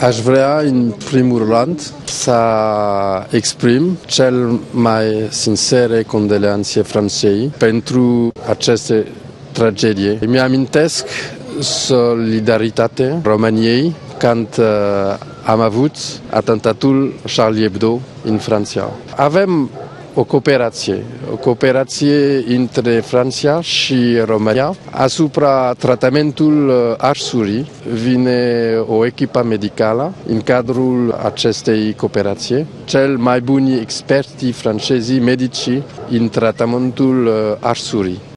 Aș vrea, în primul rând, să exprim cel mai sincere condoleanțe Franței pentru aceste tragedie. Îmi amintesc solidaritatea României când am avut atentatul Charlie Hebdo în Franța. Avem o cooperație între Franța și România asupra tratamentul arsurii. Vine o echipă medicală în cadrul acestei cooperații. Cel mai buni experți francezi medici în tratamentul arsurii.